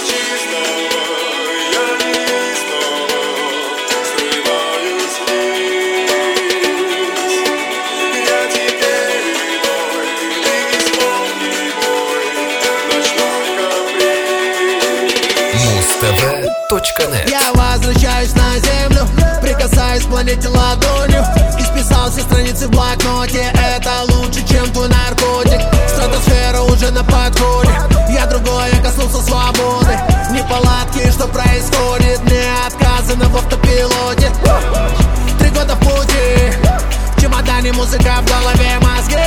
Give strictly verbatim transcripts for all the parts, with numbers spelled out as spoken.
Я возвращаюсь на землю, прикасаюсь к планете ладонью и списал все страницы в блокноте. Это лучше, чем твой наркотик. Стратосфера уже на подходе. Я другой, я коснулся свободы. Неполадки, что происходит? Мне отказано в автопилоте. Три года в пути, в чемодане музыка, в голове мозги.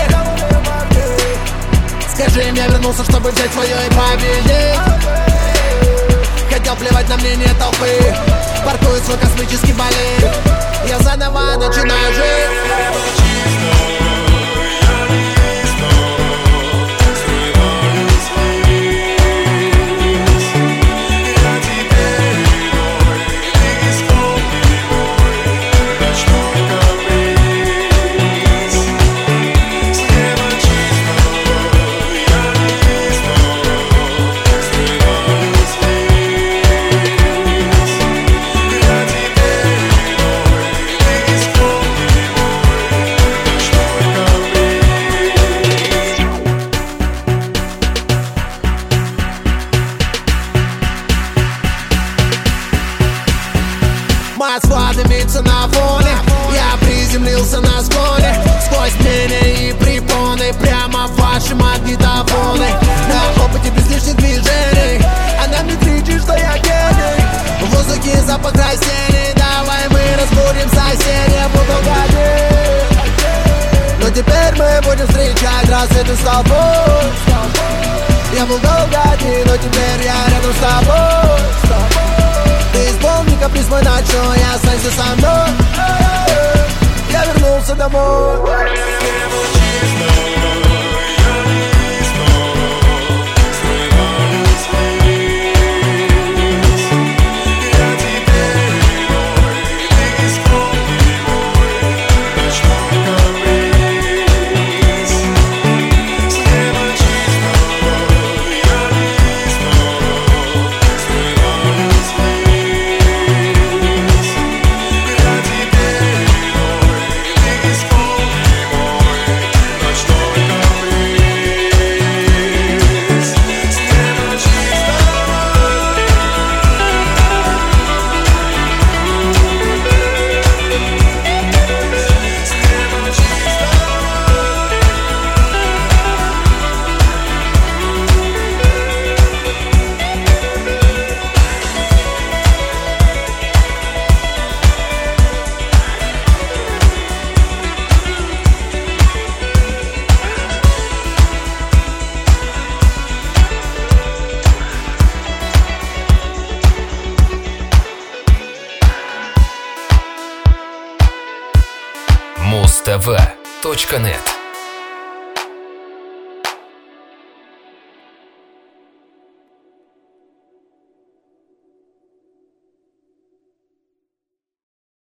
Скажи, мне вернулся, чтобы взять свое и победить. Хотел плевать на мнение толпы, паркую свой космический болид. Я заново начинаю жить. Москва дымится на фоне. Я приземлился на склоне. Сквозь мнения и препоны, прямо в ваши магнитофоны. На опыте без лишних движений. Она мне кричит, что я гений. В воздухе запах растений. Давай мы разбудим соседей. Я буду гореть. Но теперь мы будем встречать рассветы с тобой. Я был долго один, но теперь я рядом с тобой. Ты исполни каприз мой ночной, останься со мной. Я вернулся домой. муз тэ вэ точка нет